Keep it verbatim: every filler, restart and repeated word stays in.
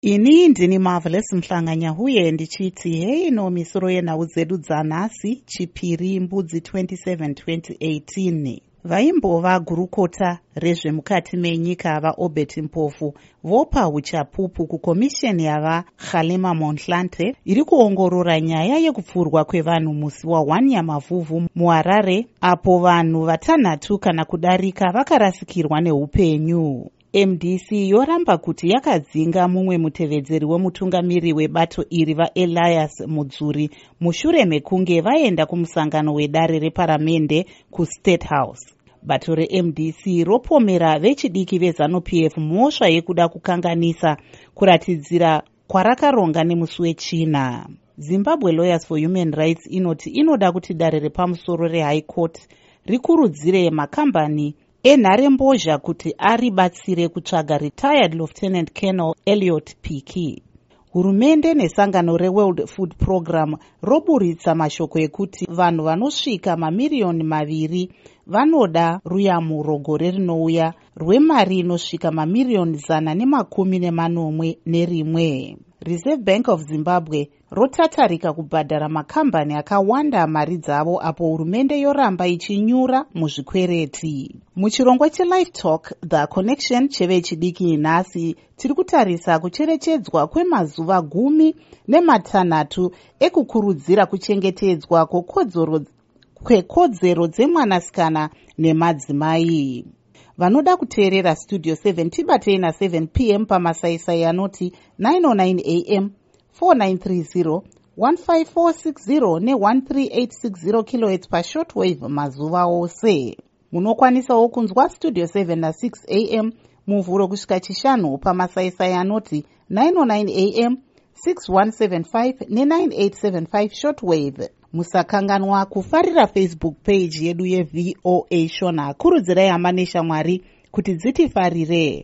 Ini ndini Marvelous Mhlanganya huye ndichiti hei no misoro yenhau dzedu dzanhasi chipiri mbudzi twenty-seven twenty eighteen. Vaimbova gurukota rezvemukati menyika vaObert Mpofu vopa uchapupu kukomisheni yava Kgalema Motlanthe iri kuongorora nyaya yekupfurwa kwevanhu musi wa one Nyamavhuvhu muHarare, apo vanhu vatanhatu kana kudarika vakarasikirwa neupenyu. M D C yoramba kuti yakadzinga mumwe mutevedzeri wemutungamiri webato iri vaElias Mudzuri mushure mekunge vaenda kumusangano wedare reparamende kuState House. Bato reM D C ropomera vechidiki veZANU-P F mhosva yekuda kukanganisa kuratidzira kwarakaronga nemusi wechina. Zimbabwe Lawyers for Human Rights inoti inoda kuti dare repamusoro reHigh Court rikurudzire makambani enharembozha kuti aribatsire kutsvaga retired Lieutenant Colonel Elliot Piki. Hurumende nesangano reWorld Food Program roburitsa mashoko ekuti vanhu vanosvika mamiriyoni maviri vanoda ruyamuro gore rinouya rwemari inosvika mamiriyoni zana nemakumi nemanomwe nerimwe. Reserve Bank of Zimbabwe rotatarika kubhadhara makambani akawanda mari dzavo apo hurumende yoramba ichinyura muzvikwereti. Muchirongwa cheLive Talk The Connection chevechidiki nhasi tiri kutarisa kucherechedzwa kwemazuva gumi nematanhatu ekukurudzira kuchengetedzwa kwekodzero dzemwanasikana nemadzimai. Vanoda kuteerera Studio seven tibatei na seven p m pamasaisai anoti nine oh nine a m, four nine three zero, one five four six zero ne one three eight six zero kilohertz pashortwave mazuva ose. Munokwanisawo kunzwa Studio seven na six a m muvhuro kusvika chishanu pamasaisai anoti nine oh nine a m, six one seven five ne nine eight seven five shortwave. Musakanganwa kufarira Facebook page yedu yeV O A Shona. Kurudzirai hama neshamwari kuti dzitifarire.